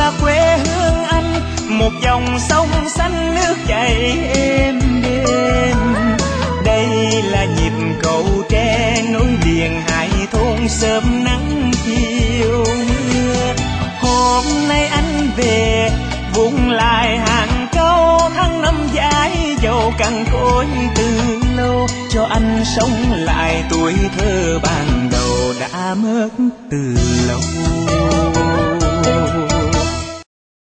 là quê hương anh, một dòng sông xanh nước chảy êm đềm. Đây là nhịp cầu tre nối liền hai thôn sớm nắng chiều mưa. Hôm nay anh về vùng lại hàng câu tháng năm dài dầu cằn cỗi từ lâu, cho anh sống lại tuổi thơ ban đầu đã mất từ lâu.